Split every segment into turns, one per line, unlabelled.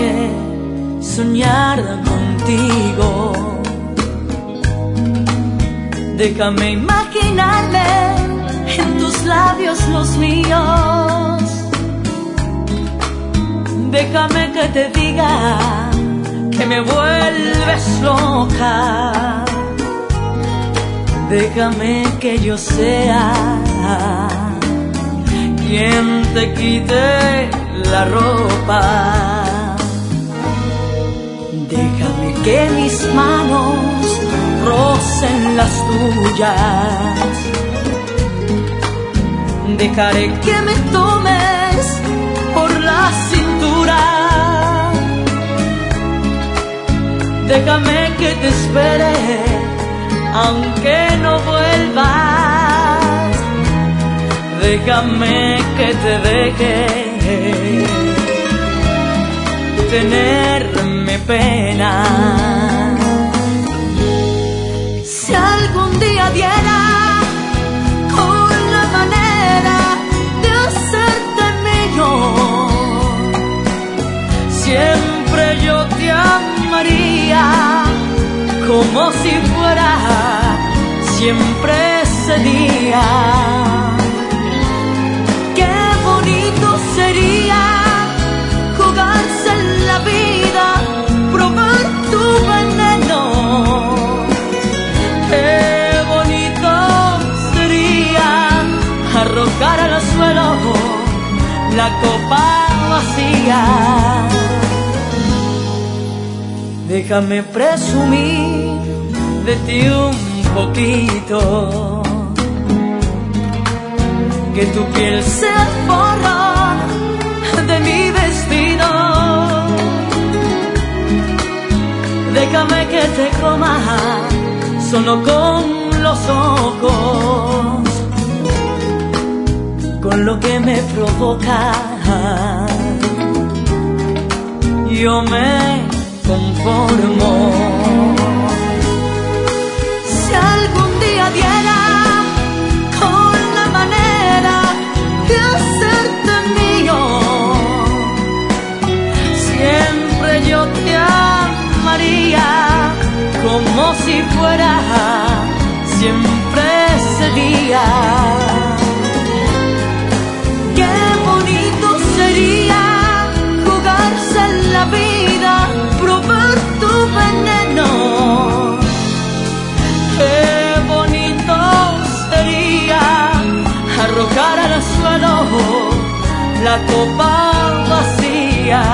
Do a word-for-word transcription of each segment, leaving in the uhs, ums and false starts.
noche soñar contigo. Déjame imaginarme en tus labios los míos. Déjame que te diga que me vuelves loca. Déjame que yo sea quien te quite la ropa. Déjame que mis manos rocen las tuyas. Dejaré que me tomes por la cintura. Déjame que te espere aunque no vuelvas. Déjame que te deje tenerme pena. Si algún día diera con la manera de hacerte mío, siempre yo te amaría como si fuera siempre ese día. Qué bonito sería jugarse en la vida, probar tu veneno. Qué bonito sería arrojar al suelo la copa vacía. Déjame presumir de ti un poquito, que tu piel sea el forro de mi vestido. Déjame que te coma solo con los ojos, con lo que me provoca yo me conformo. Si algún día diera con la manera de hacerte mío, siempre yo te amaría como si fuera siempre ese día. Qué bonito sería jugarse en la vida, probar tu veneno. Qué bonito sería arrojar al suelo la copa vacía.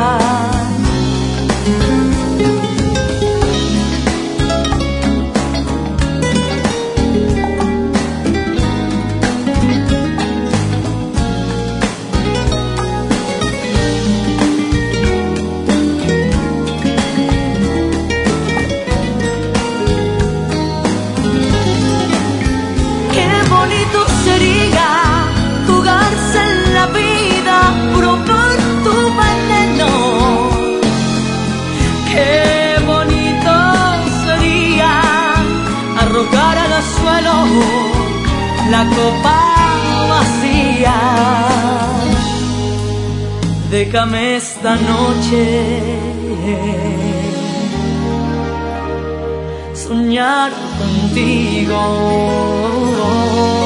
La copa vacía. Déjame esta noche soñar contigo.